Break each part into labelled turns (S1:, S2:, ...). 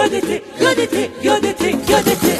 S1: یادته یادته یادته یادته.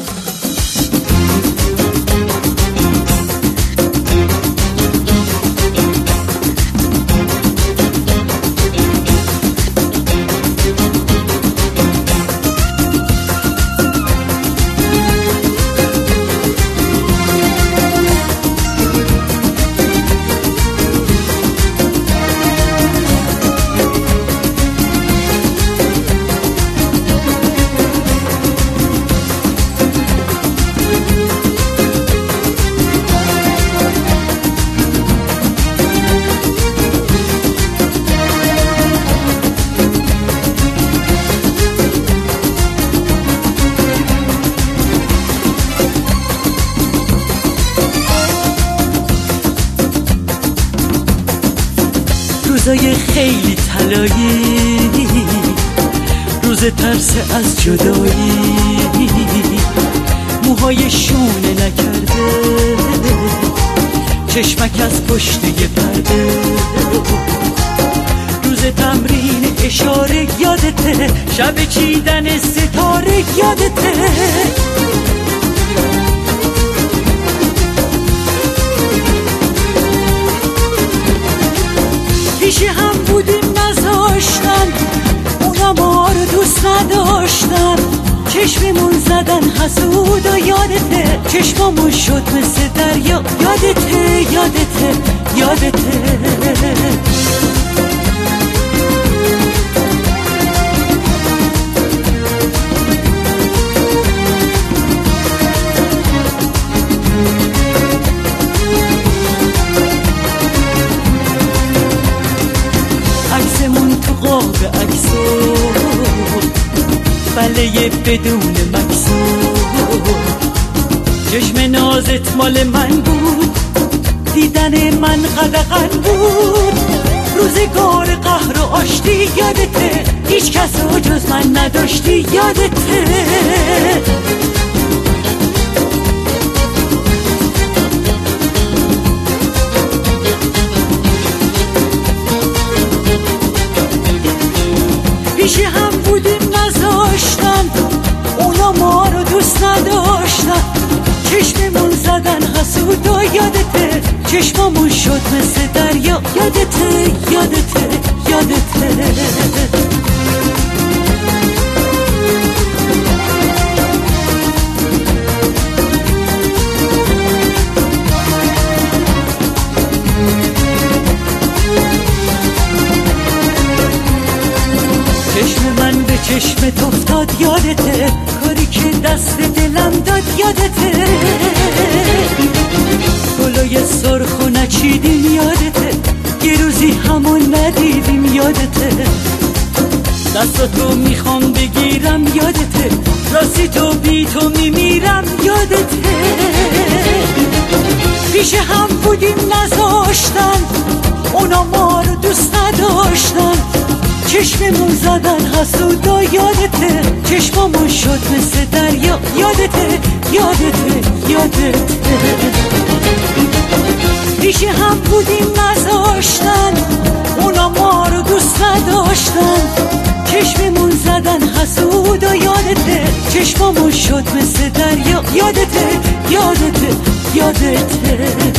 S1: روزای خیلی طلایی، روز ترس از جدایی، موهای شونه نکرده، چشمک از پشت یه پرده، روز تمرین اشاره یادته، شب چیدن ستاره یادته. پیش هم بودیم نذاشتن، اونا ما رو دوست نداشتن، چشممون زدن حسود و یادته، چشممون شد مثل دریا یادته یادته یادته. عکسمون تو قاب عکسو، بله بدون مکسو، چشم نازت مال من بود، دیدن من قدغن بود، روزگار قهر و آشتی یادته، هیچ کس رو جز من نداشتی یادته. پیش هم بودیم نذاشتن، اونا ما رو دوست نداشتن، چشممون زدن حسود و یادته، چشممون شد مثل دریا یادته یادته یادته. چشم من به چشمت افتاد یادته، کاری که دست دلم داد یادته، گلای سرخ و نچیدیم یادته، یه روزی همون ندیدیم یادته، دستاتو میخوام بگیرم یادته، راستی تو بی تو میمیرم یادته. پیش هم بودیم نذاشتن، اونا ما رو دوست نداشتن، چشممون زدن حسود و یادته، چشممون شد مثل دریا یادته یادته یادته. پیش هم بودیم نذاشتن، اونا ما رو دوست نداشتن، چشممون زدن حسود و یادته، چشممون شد مثل دریا یادته یادته یادته.